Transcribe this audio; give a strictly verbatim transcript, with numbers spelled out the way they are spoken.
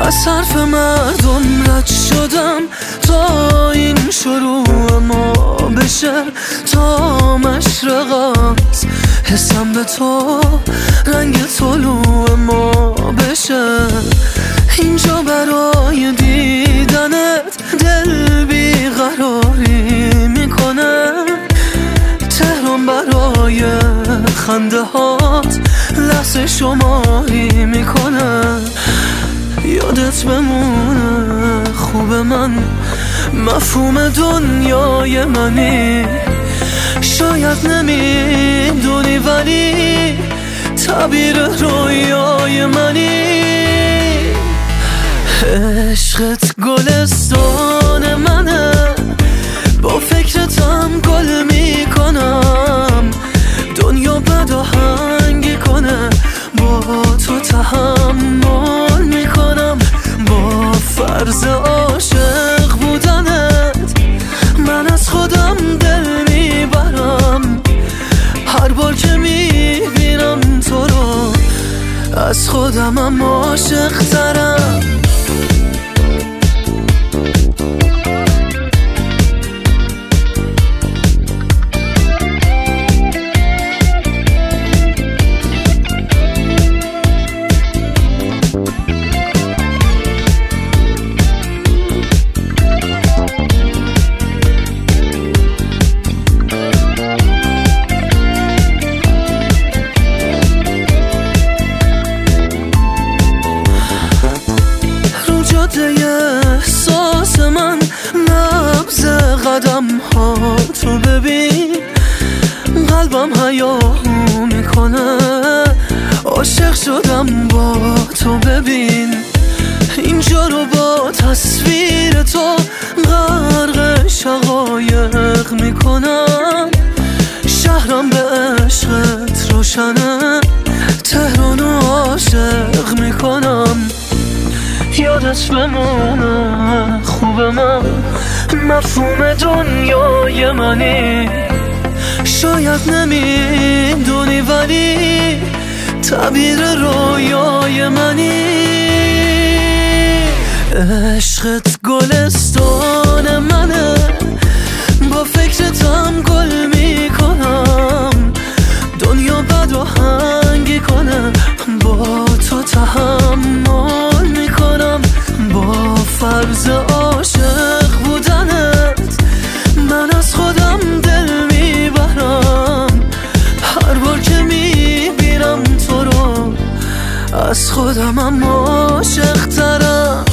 از حرف مردم رد شدم تا این شروع ما بشه، تا مشرقات حسم به تو رنگ طلوع ما بشه. اینجا برای دیدنت دل بیقراری میکنه، تهران برای خنده هات لحظه شماری میکنه. یادت بمونه خوب من، مفهوم دنیای منی، شاید نمیدونی ولی تعبیر رویای منی. عشقت گلستان منه، با فکرتم گل میکنم، دنیا بد آهنگی کنه با تو تحمل میکنم. با فرض عاشق بودنت من از خودم دل میبرم، هر بار که میبینم تو رو از خودمم عاشق ترم. احساس من نبض قدم ها تو ببین، قلبم هیاهو میکنه، عاشق شدم با تو ببین. اینجا رو با تصویر تو غرق شقایق میکنم، شهرم به عشقت روشنه، تهرانو عاشق میکنم. یادت بمونه خوب من، مفهوم دنیای منی، شاید نمیدونی ولی تعبیر رویای منی. عشقت گلستان منه، با فکرتم گل میکنم، دنیا بد آهنگی کنه با تو تحمل میکنم. با فرض عاشق بودنت من از خودم دل میبرم، هر بار که میبینم تو رو از خودمم عاشق ترم.